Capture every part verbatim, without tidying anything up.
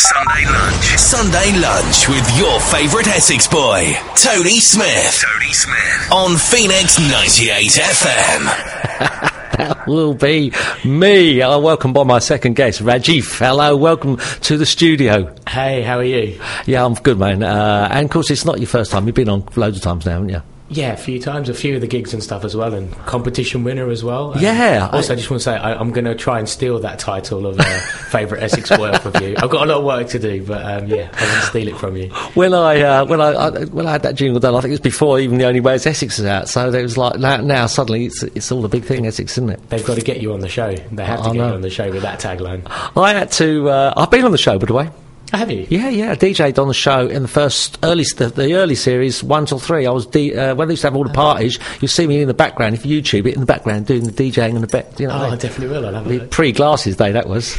Sunday Lunch. Sunday Lunch with your favourite Essex boy, Tony Smith. Tony Smith. On Phoenix ninety-eight F M. That will be me. I'm welcomed by my second guest, Rajiv. Hello, welcome to the studio. Hey, how are you? Yeah, I'm good, man. Uh, and of course, it's not your first time. You've been on loads of times now, haven't you? Yeah, a few times, a few of the gigs and stuff as well, and competition winner as well. Um, yeah. Also, I, I just want to say I, I'm going to try and steal that title of uh, favourite Essex boy off of you. I've got a lot of work to do, but um, yeah, I want to steal it from you. When I uh, when I, I when I had that jingle done, I think it was before even The Only Way Is Essex is out. So it was like now, now suddenly it's it's all a big thing, Essex, isn't it? They've got to get you on the show. They have to I get know. you on the show with that tagline. I had to. Uh, I've been on the show, by the way. Have you? Yeah, yeah. I D J'd on the show in the first early, the, the early series, one till three. I was D, uh, when they used to have all the parties. You see me in the background. If you YouTube it, in the background doing the DJing and the bet. You know, Oh, what I I mean? definitely will. I'll have a The look. pre-glasses day that was.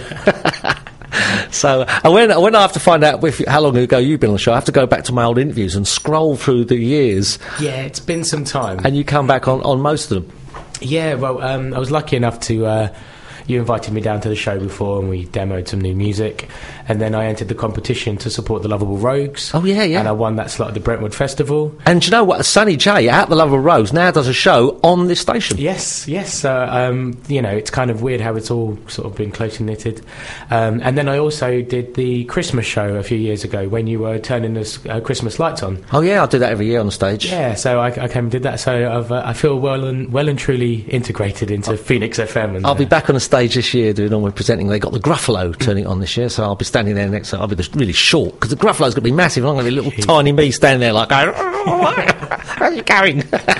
So and when when I have to find out if, how long ago you've been on the show, I have to go back to my old interviews and scroll through the years, Yeah, it's been some time. and you come back on, on most of them. Yeah, well, um, I was lucky enough to. Uh, you invited me down to the show before, and we demoed some new music. And then I entered the competition to support the Lovable Rogues. Oh, yeah, yeah. And I won that slot at the Brentwood Festival. And do you know what? Sonny J at the Lovable Rose now does a show on this station. Yes, yes. So, um, you know, it's kind of weird how it's all sort of been closely knitted. Um, and then I also did the Christmas show a few years ago when you were turning the s- uh, Christmas lights on. Oh yeah, I do that every year on the stage. Yeah, so I, I came and did that. So I've, uh, I feel well and well and truly integrated into Phoenix F M. And, I'll be uh, back on the stage this year doing all my presenting. They got the Gruffalo turning on this year, so I'll be standing there next. I'll be the, really short because the Gruffalo's going to be massive, and I'm going to be little tiny me standing there like, going, "How's it going?"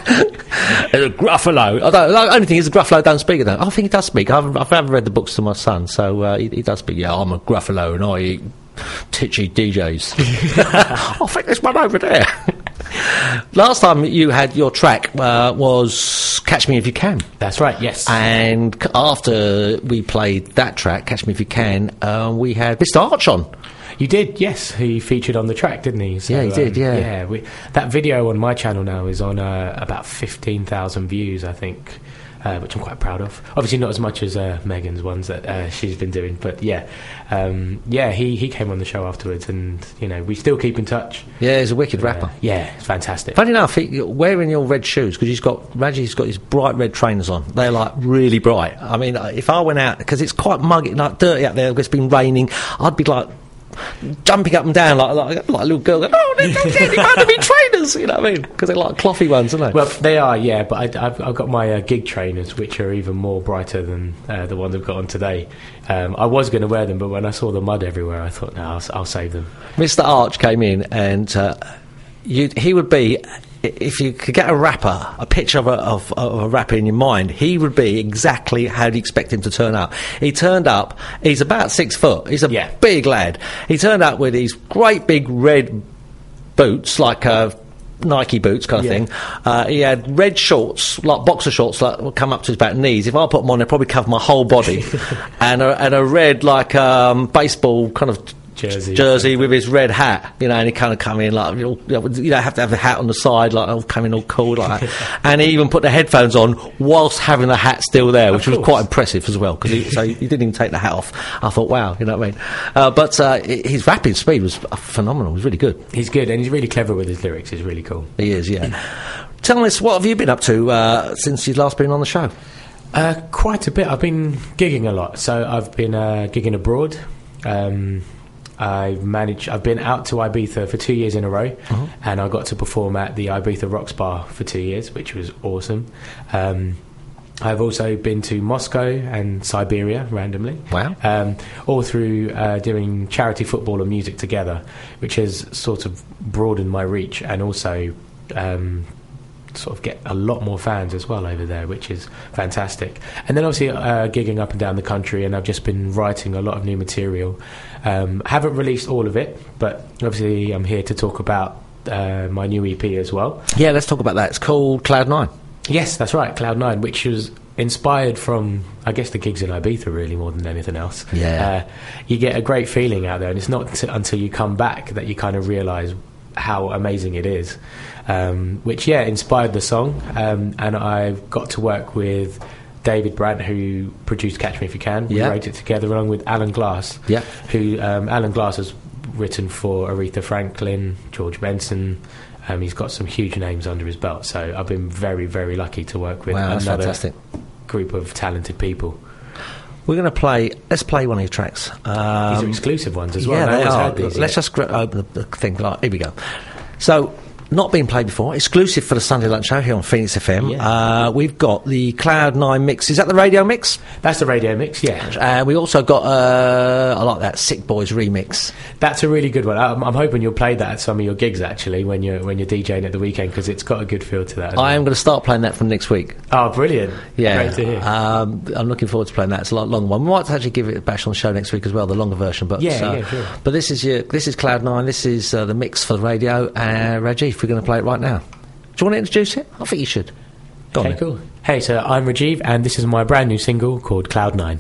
The Gruffalo. I don't, the only thing is the Gruffalo don't speak at that. I think he does speak. I've, I've never read the books to my son, so uh, he, he does speak. Yeah, I'm a Gruffalo, and I eat titchy D Js. I think there's one over there. Last time you had your track uh, was Catch Me If You Can. That's right, yes. And c- after we played that track, Catch Me If You Can, uh, we had Mister Arch on. You did, yes. He featured on the track, didn't he? So, Yeah, he did, yeah. Yeah, we, that video on my channel now is on uh, about fifteen thousand views, I think, uh, which I'm quite proud of. Obviously not as much as uh, Megan's ones that uh, she's been doing, but yeah. Um, yeah, he, he came on the show afterwards, and, you know, we still keep in touch. Yeah, he's a wicked Uh, rapper. yeah, it's fantastic. Funny enough, he, wearing your red shoes, because he's got, Raji's got his bright red trainers on. They're like really bright. I mean, if I went out, because it's quite muggy, like dirty out there, it's been raining, I'd be like jumping up and down like, like, like a little girl going, oh, they're not getting out to be trainers, you know what I mean? Because they're like clothy ones, aren't they? Well, they are, yeah, but I, I've, I've got my uh, gig trainers, which are even more brighter than uh, the ones I've got on today. Um, I was going to wear them, but when I saw the mud everywhere, I thought, no, I'll, I'll save them. Mister Arch came in and uh, you, he would be, if you could get a rapper, a picture of a, of, of a rapper in your mind, he would be exactly how you expect him to turn up. He turned up, he's about six foot, he's a Yeah. big lad. He turned up with these great big red boots, like uh, Nike boots kind of Yeah. thing. Uh, he had red shorts, like boxer shorts, like would come up to his about knees. If I put them on, they'd probably cover my whole body. and, a, and a red, like, um, baseball kind of Jersey. jersey with his red hat, you know, and he kind of come in like, you know, you don't have to have the hat on the side, like, oh, come in all cool like that. And he even put the headphones on whilst having the hat still there, which was course. quite impressive as well, because he, so he didn't even take the hat off. I thought, wow, you know what I mean? Uh, but uh, his rapping speed was phenomenal, it was really good. He's good, and he's really clever with his lyrics. He's really cool. He is, yeah. Tell us, what have you been up to uh, since you've last been on the show? Uh, quite a bit. I've been gigging a lot. So I've been uh, gigging abroad. Um, I've managed. I've been out to Ibiza for two years in a row, Uh-huh. and I got to perform at the Ibiza Rocks Bar for two years, which was awesome. Um, I've also been to Moscow and Siberia randomly. Wow. Um, all through uh, doing charity football and music together, which has sort of broadened my reach and also um, sort of get a lot more fans as well over there, which is fantastic. And then obviously uh, gigging up and down the country, and I've just been writing a lot of new material. Um, haven't released all of it, but obviously I'm here to talk about uh, my new E P as well. Yeah, let's talk about that. It's called Cloud Nine. Yes, that's right, Cloud Nine, which was inspired from, I guess, the gigs in Ibiza really more than anything else. Yeah. Uh, you get a great feeling out there, and it's not t- until you come back that you kind of realise how amazing it is. Um, which, yeah, inspired the song, um, and I've got to work with David Brandt, who produced Catch Me If You Can. We Yeah. wrote it together along with Alan Glass. Yeah. Who um, Alan Glass has written for Aretha Franklin, George Benson. Um, he's got some huge names under his belt, so I've been very, very lucky to work with Wow, that's another fantastic. group of talented people. We're going to play. Let's play one of your tracks. Um, These are exclusive ones as well. Yeah, No they one's are. had these Let's yet. just gra- open the, the thing. Like, here we go. So, not been played before. Exclusive for the Sunday Lunch Show here on Phoenix F M. Yeah. Uh, we've got the Cloud nine mix. Is that the radio mix? That's the radio mix, yeah. Uh, we also got. Uh, I like that Sick Boys remix. That's a really good one. I'm, I'm hoping you'll play that at some of your gigs actually when you're when you're DJing at the weekend, because it's got a good feel to that. As I well. am going to start playing that from next week. Oh, brilliant! Yeah, Great to hear. Um, I'm looking forward to playing that. It's a lot longer one. We might actually give it a bash on the show next week as well, the longer version. But Yeah, uh, yeah, sure. But this is your this is Cloud Nine. This is uh, the mix for the radio. Uh, Rajiv, we're going to play it right now. Do you want to introduce it? I think you should. Go on Okay, then. cool. Hey, so I'm Rajiv, and this is my brand new single called Cloud Nine.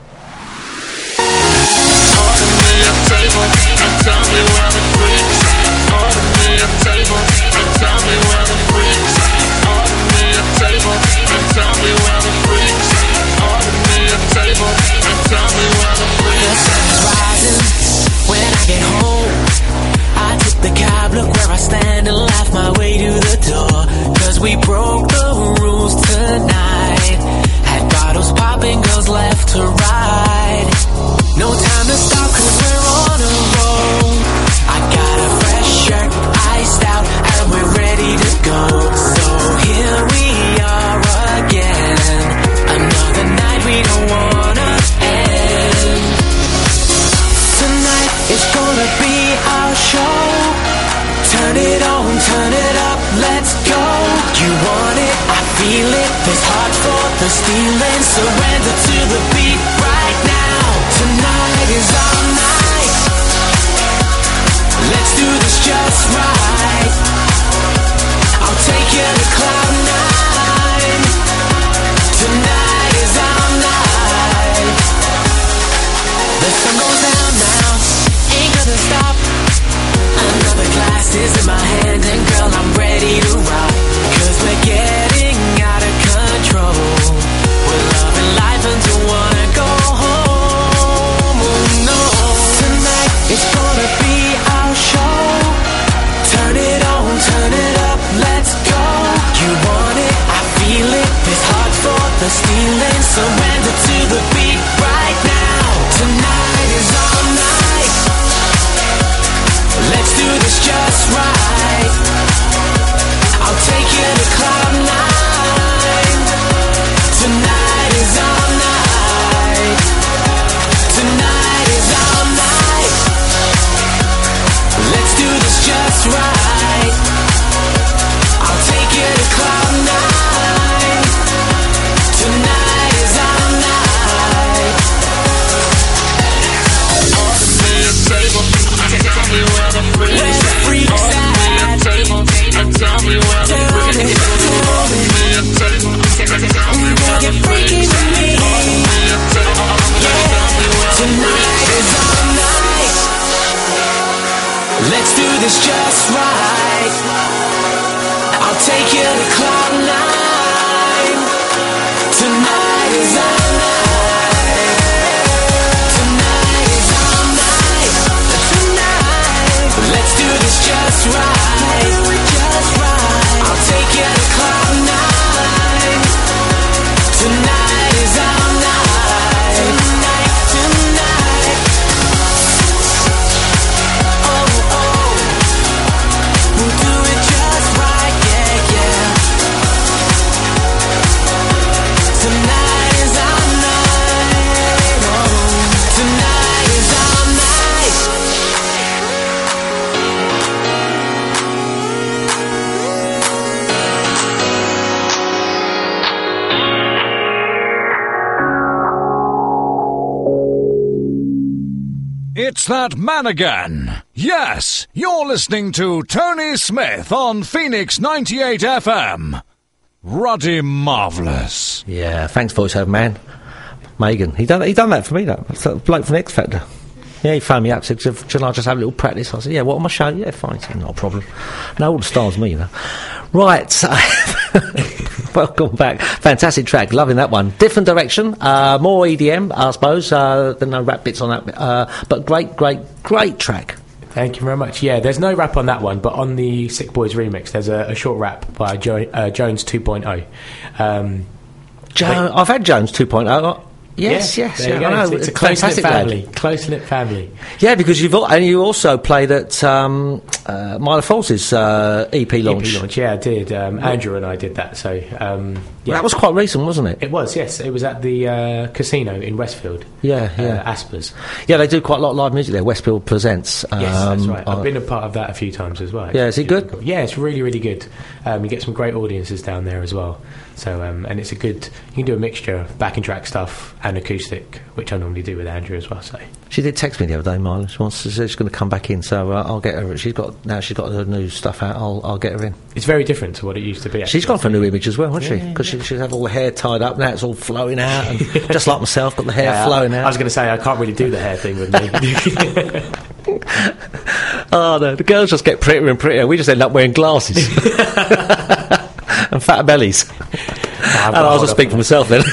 Look where I stand and laugh my way to the door. Cause we broke the rules tonight. Had bottles popping, girls left to right. No time to stop cause we're on a roll. I got a fresh shirt, iced out, and we're ready to go. So here we are again. Another night we don't wanna end. Tonight is gonna be our show. Turn it on, turn it up, let's go. You want it, I feel it. This heart for the stealing. Surrender to the beat right now. Tonight is our night. Let's do this just right. I'll take you to cloud nine. Tonight is our night. The sun goes down now, ain't gonna stop. Another glass is in my hand, and girl, I'm ready to rock. Cause we're getting out of control. We're loving life until wanna go home. Oh no. Tonight is gonna be our show. Turn it on, turn it up, let's go. You want it, I feel it. This heart for the stealing. Surrender to the beat right now. Tonight is our night. Let's do this just right. I'll take you to cloud nine. Tonight is our night. Tonight is our night. Let's do this just right. I'll take you to cloud nine. Tonight is our night. Order me a table. Tell me where the freaks at. And tell me where the freaks at. Order me a table. I'm gonna get freaky with me. Yeah. Tonight is our night. Let's do this just right. I'll take you to cloud nine. Tonight is our night. Tonight is our night. Tonight. Let's do this just right. Just right. I'll take you to cloud nine. Tonight is our night. Tonight, tonight. Oh, oh. We'll do it just right, yeah, yeah. Tonight is our night. Oh, tonight is our night. It's that man again. Yes, you're listening to Tony Smith on Phoenix ninety-eight F M. Ruddy Marvellous. Yeah, thanks, voiceover man. Megan, he done he done that for me. That That's that bloke from X Factor. Yeah, he phoned me up. Said, "Shall I just have a little practice?" I said, "Yeah, what on my show?" "Yeah, fine." He said, "Not a problem." No, all the stars me, you know. Right. So Welcome back. Fantastic track. Loving that one. Different direction. Uh, more E D M, I suppose. Uh, there are no rap bits on that. Uh, but great, great, great track. Thank you very much. Yeah, there's no rap on that one, but on the Sick Boys remix, there's a, a short rap by jo- uh, Jones two point oh. Um, Jo- I've had Jones two point oh. Yes, yeah, yes, there you yeah. go. I know. It's, it's a close-knit Fantastic family. lad. Close-knit family. Yeah, because you've al- and you also played at um, uh, Milo Falls' uh, E P launch. E P launch, yeah, I did. Um, Andrew and I did that, so um, yeah. That was quite recent, wasn't it? It was, yes. It was at the uh, casino in Westfield. Yeah, yeah. Uh, Aspers. Yeah, they do quite a lot of live music there. Westfield Presents. Um, Yes, that's right. I've uh, been a part of that a few times as well. Yeah, is it good? Cool. Yeah, it's really, really good. Um, you get some great audiences down there as well. So, um, and it's a good. You can do a mixture of backing track stuff and acoustic, which I normally do with Andrew as well. So She did text me the other day, Milo. She wants to say she's going to come back in, so uh, I'll get her. She's got now. She's got her new stuff out. I'll I'll get her in. it's very different to what it used to be. Actually. She's gone for a new image as well, hasn't Yeah, she? Because she, she's had all the hair tied up. Now it's all flowing out, and just like myself, got the hair Yeah, flowing I, out. I was going to say I can't really do the hair thing with me. Oh no, the girls just get prettier and prettier. We just end up wearing glasses and fat bellies. I've And got I'll hold just up speak for on myself then.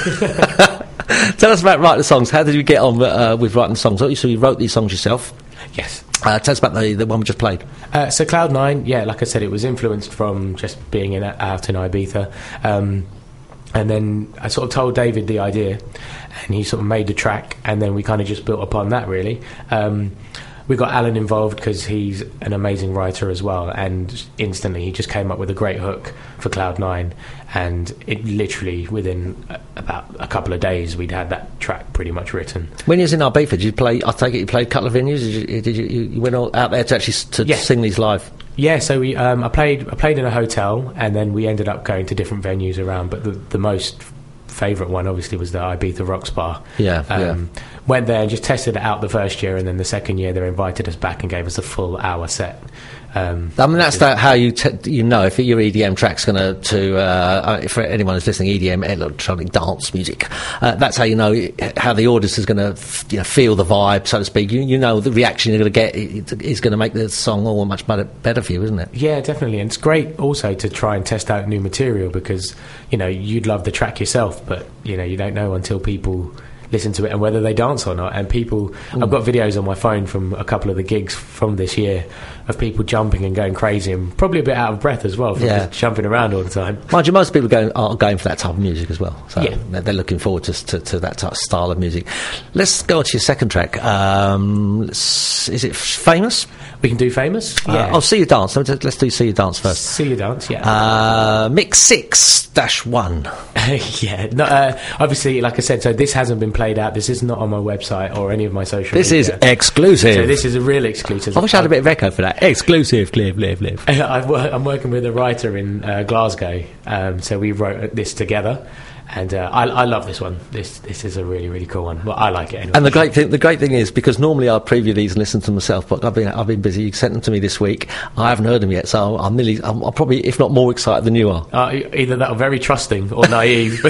Tell us about writing songs. How did you get on uh, with writing songs? So you wrote these songs yourself. that. Yes. Uh, tell us about the, the one we just played. Uh, so Cloud Nine, yeah, like I said, it was influenced from just being in out in Ibiza, um, and then I sort of told David the idea, and he sort of made the track, and then we kind of just built upon that really. Um, we got Alan involved because he's an amazing writer as well, and instantly he just came up with a great hook for Cloud Nine, and it literally within a- about a couple of days we'd had that track pretty much written. When you was in Ibiza, did you play? I take it you played a couple of venues. Did you? Did you, you went all out there to actually s- to Yes. sing these live? Yeah, so we um, I played I played in a hotel, and then we ended up going to different venues around. But the, the most favourite one, obviously, was the Ibiza Rocks Bar. Yeah, um, Went there and just tested it out the first year, and then the second year they invited us back and gave us a full hour set. Um, I mean, that's that how you te- you know if your E D M track's going to to uh, uh, for anyone who's listening, E D M, electronic dance music. Uh, that's how you know it- how the audience is going to f- you know, feel the vibe, so to speak. You, you know the reaction you're going to get i- is going to make the song all much better, better for you, isn't it? Yeah, definitely. And it's great also to try and test out new material because, you know, you'd love the track yourself, but, you know, you don't know until people listen to it and whether they dance or not. And people, Mm. I've got videos on my phone from a couple of the gigs from this year of people jumping and going crazy and probably a bit out of breath as well from Yeah. just jumping around all the time. Mind you, most people going, are going for that type of music as well. So Yeah. they're, they're looking forward to, to, to that type of style of music. Let's go on to your second track. Um, let's- is it Famous? We can do Famous? Uh, oh, See You Dance. Let's, let's do See You Dance first. See You Dance, yeah. Uh, mix six dash one. yeah, no, uh, obviously, like I said, so this hasn't been played out. This is not on my website or any of my social This media. is exclusive. So this is a real exclusive. I wish I had a bit of echo for that. Exclusive, live, live, live. I've wor- I'm working with a writer in uh, Glasgow, um, so we wrote this together, and uh, I, I love this one. This this is a really really cool one. Well, I like it anyway. And the great thing, the great thing is because normally I preview these and listen to them myself, but I've been I've been busy. You sent them to me this week. I haven't heard them yet, so I'm nearly I'm, I'm probably if not more excited than you are. uh, either that or very trusting or naive.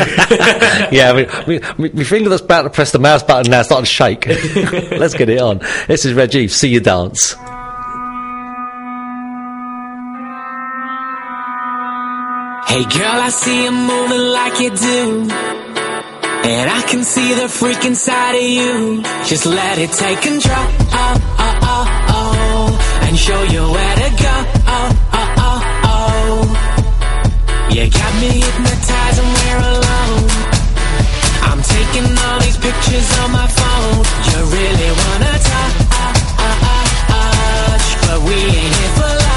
Yeah, I mean, my, my finger that's about to press the mouse button now starting to shake. Let's get it on. This is Rajiv. See You Dance. Hey girl, I see you moving like you do, and I can see the freak inside of you. Just let it take control, oh, oh, oh, oh, and show you where to go, oh, oh, oh, oh. You got me hypnotized and we're alone. I'm taking all these pictures on my phone. You really wanna touch, but we ain't here for love.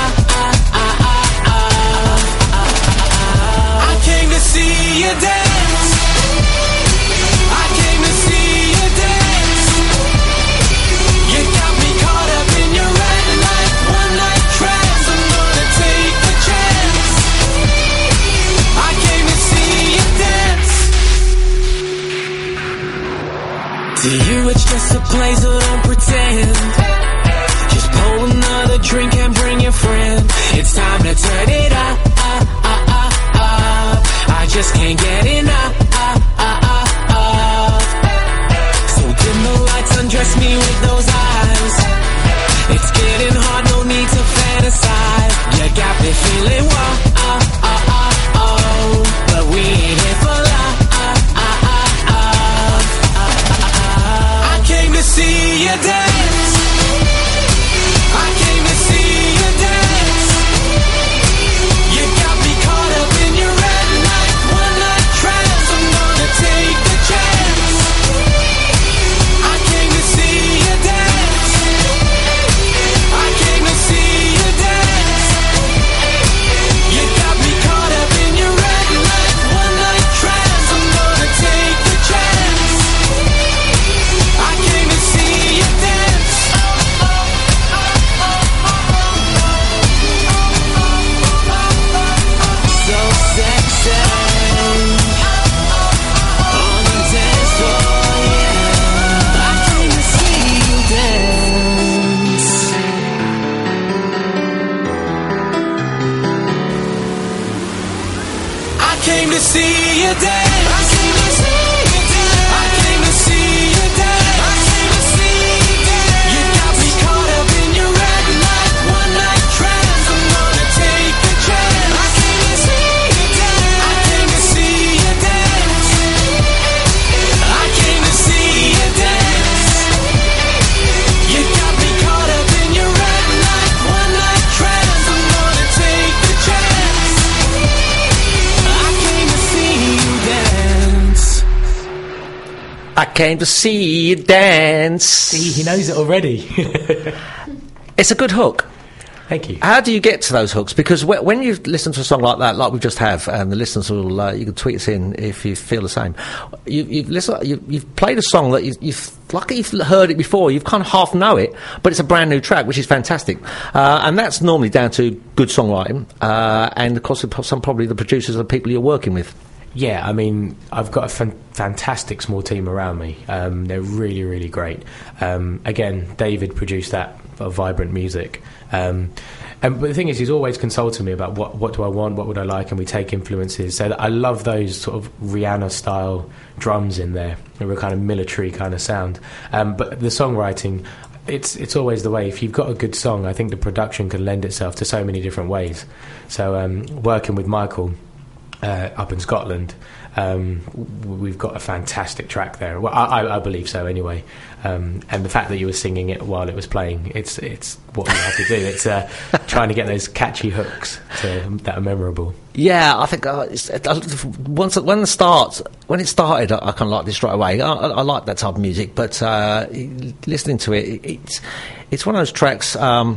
See you dance. I came to see you dance. You got me caught up in your red light. One night see you dance. I came to see you dance. I came to see you dance. I came to see you dance. You got me caught up in your red light, one night trance. I'm gonna take a chance. I came to see you dance. I came to see you dance. I came to see you dance. You got me caught up in your red light, one night trance. I'm gonna take a chance. I came to see you dance. I came to see you dance. See, he knows it already. It's a good hook. Thank you. How do you get to those hooks? Because wh- when you listen to a song like that, like we just have, and the listeners will, uh, you can tweet us in if you feel the same. You, you've listened, you, you've played a song that you, you've, like you've heard it before, you've kind of half know it, but it's a brand new track, which is fantastic. Uh, and that's normally down to good songwriting, uh, and of course, some probably the producers and the people you're working with. Yeah, I mean, I've got a fan- fantastic small team around me. Um, they're really, really great. Um, again, David produced that for Vibrant Music. Um, and but the thing is, he's always consulting me about what, what do I want, what would I like, and we take influences. So that I love those sort of Rihanna-style drums in there, a kind of military kind of sound. Um, but the songwriting, it's it's always the way. If you've got a good song, I think the production can lend itself to so many different ways. So um, working with Michael uh, up in Scotland, um, w- we've got a fantastic track there. Well, I, I, I believe so anyway. Um, and the fact that you were singing it while it was playing, it's it's what you have to do. It's uh, trying to get those catchy hooks to, that are memorable. Yeah, I think uh, it's, uh, once when the start when it started, I, I kind of liked it straight away. I, I, I like that type of music, but uh, listening to it, it, it's it's one of those tracks um,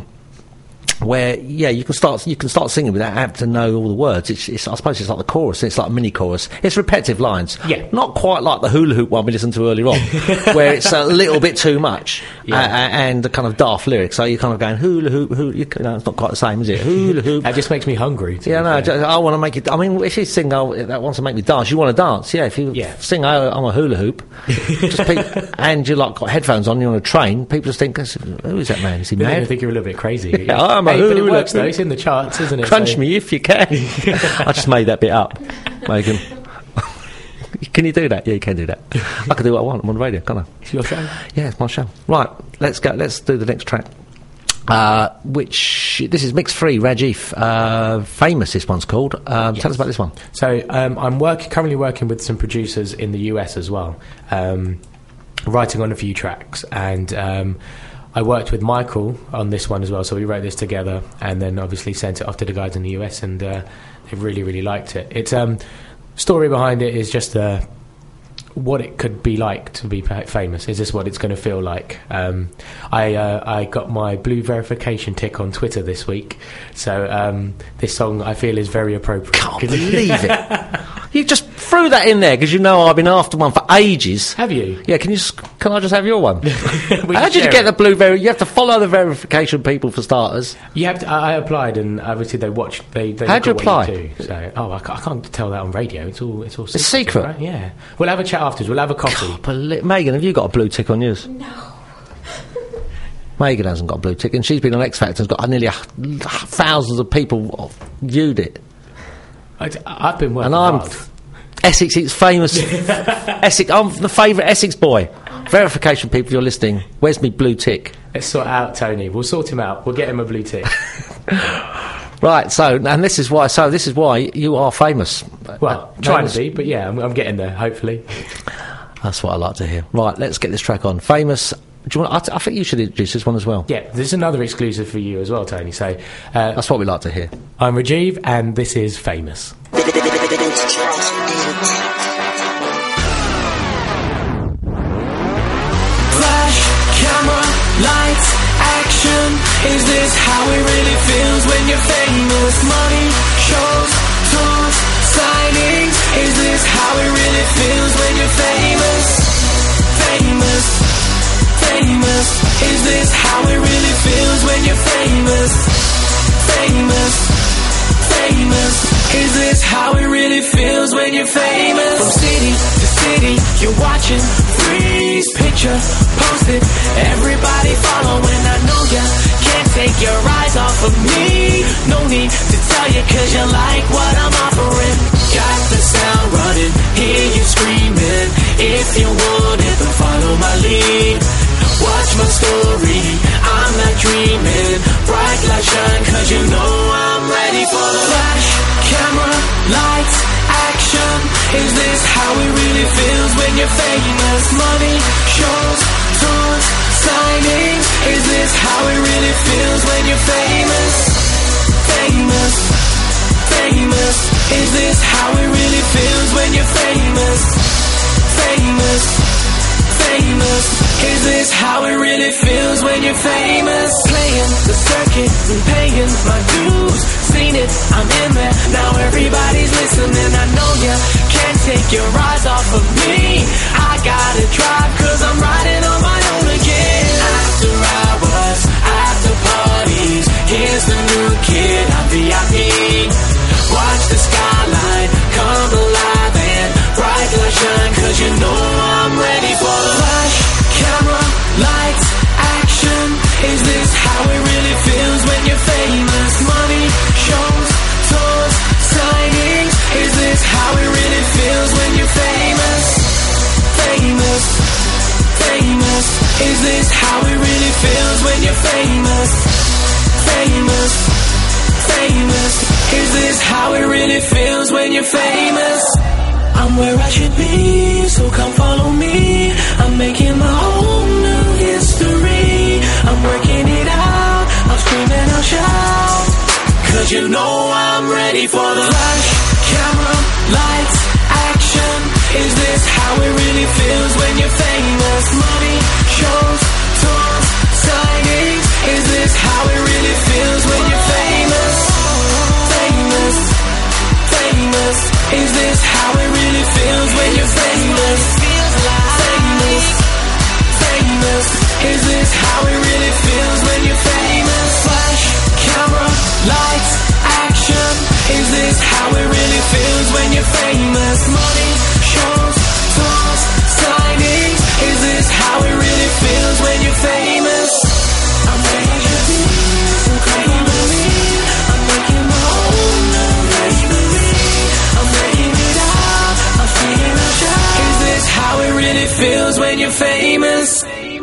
where yeah, you can start you can start singing without having to know all the words. It's, it's I suppose it's like the chorus. It's like a mini chorus. It's repetitive lines. Yeah, not quite like the hula hoop one we listened to earlier on, where it's a little bit too much yeah. uh, and the kind of daft lyrics. So you're kind of going hula hoop, hula. You know, it's not quite the same, is it? Hula hoop. That just makes me hungry. Yeah, no, just, I want to make it. I mean, if you sing oh, that wants to make me dance, you want to dance. Yeah, if you yeah. sing oh, I'm a hula hoop, just pe- and you like got headphones on, you're on a train. People just think, who is that man? Is he I mad? think you're a little bit crazy. Yeah, I'm a hey, hula but it works hoop. though. It's in the charts, isn't it? Crunch so. me if you can. I just made that bit up, Megan. Can you do that? Yeah, you can do that. I can do what I want. I'm on the radio, can't I? It's your show. Yeah, it's my show. Right, let's go. Let's do the next track. Uh, which this is mix free, Rajiv. Uh, famous. This one's called. Um, Yes. Tell us about this one. So um, I'm work- currently working with some producers in the U S as well, um, writing on a few tracks, and um, I worked with Michael on this one as well. So we wrote this together, and then obviously sent it off to the guys in the U S, and uh, they really, really liked it. It's um, story behind it is just uh, what it could be like to be pa- famous. Is this what it's going to feel like? Um, I uh, I got my blue verification tick on Twitter this week, so um, this song I feel is very appropriate. Can't believe it. You just threw that in there because you know I've been after one for ages. Have you? Yeah, can you? Just, can I just have your one? We How can did you share get it. the blue ver? You have to follow the verification people for starters. You have to, I I applied, and obviously they watched. They, they How'd look you at what apply? do. So, oh, I can't, I can't tell that on radio. It's all, it's all. It's secret? right? Yeah. We'll have a chat afterwards. We'll have a coffee. Beli- Megan, have you got a blue tick on yours? No. Megan hasn't got a blue tick, and she's been on X Factor and has got nearly a, thousands of people viewed it. I, I've been working And I'm hard. Essex, it's famous. Essex, I'm the favourite Essex boy. Verification people, if you're listening, where's me blue tick? Let's sort out Tony. We'll sort him out. We'll get him a blue tick. Right, so, and this is why, so this is why you are famous. Well, Uh, trying famous- to be, but yeah, I'm, I'm getting there. Hopefully. That's what I like to hear. Right, let's get this track on. Famous. Do you want? I, t- I think you should introduce this one as well. Yeah, there's another exclusive for you as well, Tony. So, uh, That's what we like to hear. I'm Rajiv, and this is Famous. Flash, camera, lights, action. Is this how it really feels when you're famous? Money, shows, tours, signings. Is this how it really feels when you're famous? Famous, famous. Is this how it really feels when you're famous? Famous, famous. Is this how it really feels when you're famous? From city to city, you're watching. Freeze, picture, post it. Everybody following. I know ya can't take your eyes off of me. No need to tell you, cause you like what I'm offering. Got the sound when you're famous? Money, shows, tours, signings. Is this how it really feels when you're famous? Famous, famous. Is this how it really feels when you're famous? Famous, famous. Is this how it really feels when you're famous? Playing the circuit and paying my dues. Seen it, I'm in there. Now everybody's listening. I know you can't take your eyes off of me. I gotta drive cause I'm riding on my own again. After hours, after parties, here's the new kid on V I P. Watch the skyline come alive and bright light shine, cause you know I'm ready for the flash, camera, lights, action. Is this how it really feels when you're famous? Money, shows, tours, signings. Is this how it really feels when you're famous? Famous, famous. Is this how it really feels when you're famous? Famous, famous. Is this how it really feels when you're famous? I'm where I should be, so come follow me. I'm making my own new history. I'm working it out, I'll scream and I'll shout, cause you know I'm ready for the flash, camera, lights, action. Is this how it really feels when you're famous? Money, shows, tours, signings. Is this how it really feels when you're famous? Famous, famous. Is this how it really feels when you're famous? Famous, famous. Is this how it really feels when you're famous? Flash, camera, lights, action. Is this how it really feels when you're famous? Money, shows, tours, signings. Is this how it really feels when you're famous? I'm ready to be, so come with me. I'm making my own new history. I'm making it out, I'm feeling a shot. Is this how it really feels when you're famous?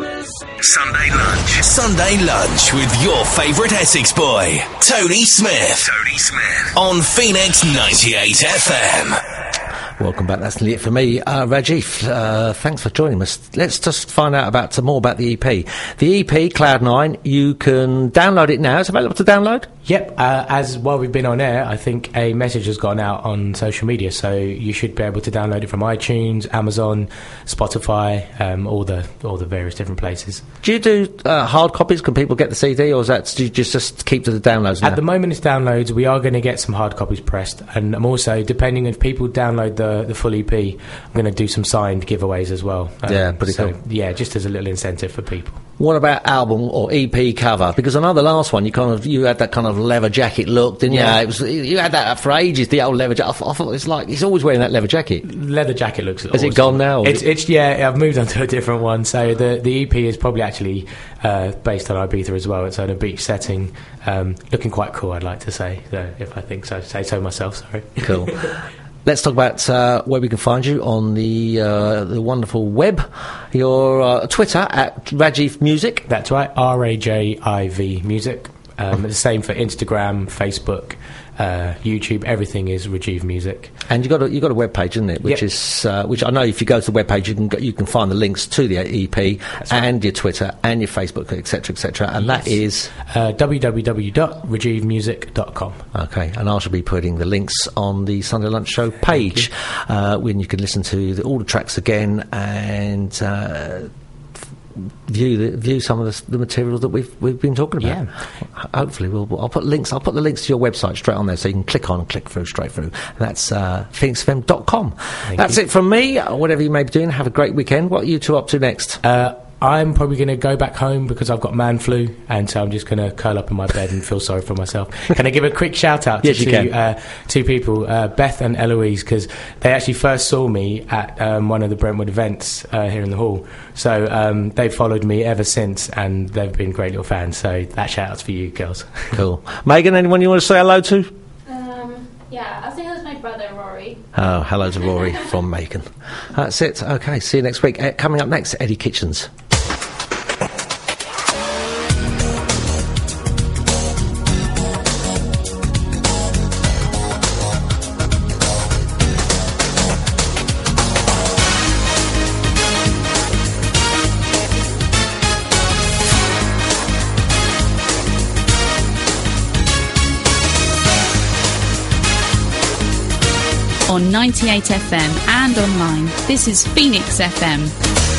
Sunday lunch. Sunday lunch with your favourite Essex boy, Tony Smith. Tony Smith on Phoenix ninety-eight F M. Welcome back. That's nearly it for me. Uh, Rajiv, uh, thanks for joining us. Let's just find out about some more about the E P. The E P, Cloud nine, you can download it now. It's available to download? Yep, uh, as while we've been on air, I think a message has gone out on social media, so you should be able to download it from iTunes, Amazon, Spotify, um, all the all the various different places. Do you do uh, hard copies? Can people get the C D, or is that do you just, just keep to the downloads now? At the moment, it's downloads. We are going to get some hard copies pressed, and I'm also, depending if people download the, the full E P, I'm going to do some signed giveaways as well. Um, Yeah, pretty so, cool. Yeah, just as a little incentive for people. What about album or E P cover? Because I know the last one, you kind of you had that kind of leather jacket look, didn't Yeah. you? It was you had that for ages. The old leather jacket. I, th- I thought it's like he's always wearing that leather jacket. Leather jacket looks. Has it awesome. gone now, or It's, is it- it's yeah. I've moved on to a different one. So the the E P is probably actually uh, based on Ibiza as well. It's on a beach setting, um, looking quite cool. I'd like to say, so if I think so, say so myself. Sorry. Cool. Let's talk about uh, where we can find you on the uh, the wonderful web. Your uh, Twitter at Rajiv Music. That's right. R A J I V Music. Um, the same for Instagram, Facebook, uh, YouTube. Everything is Rajiv Music. And you got a you got a web page, isn't it? Which Yep. is uh, which I know if you go to the web page, you can go, you can find the links to the E P That's right. and your Twitter and your Facebook, et cetera, et cetera. And that is Uh, w w w dot rajiv music dot com. okay. And I shall be putting the links on the Sunday Lunch Show page, uh, when you can listen to the, all the tracks again and. Uh, View the, view some of the, the material that we've we've been talking about. Yeah. Ho- Hopefully, we'll, we'll- I'll put links. I'll put the links to your website straight on there, so you can click on and click through straight through. That's uh, phoenix f m dot com. That's you. it from me. Uh, Whatever you may be doing, have a great weekend. What are you two up to next? Uh, I'm probably going to go back home because I've got man flu, and so I'm just going to curl up in my bed and feel sorry for myself. Can I give a quick shout out Yes, to you two, can. uh, two people, uh, Beth and Eloise, because they actually first saw me at um, one of the Brentwood events uh, here in the hall. So um, they've followed me ever since, and they've been great little fans. So that shout out's for you, girls. Cool. Megan, anyone you want to say hello to? Um, yeah, I'll say hello to my brother, Rory. Oh, hello to Rory from Megan. That's it. Okay, see you next week. Uh, coming up next, Eddie Kitchens. on ninety-eight F M and online. This is Phoenix F M.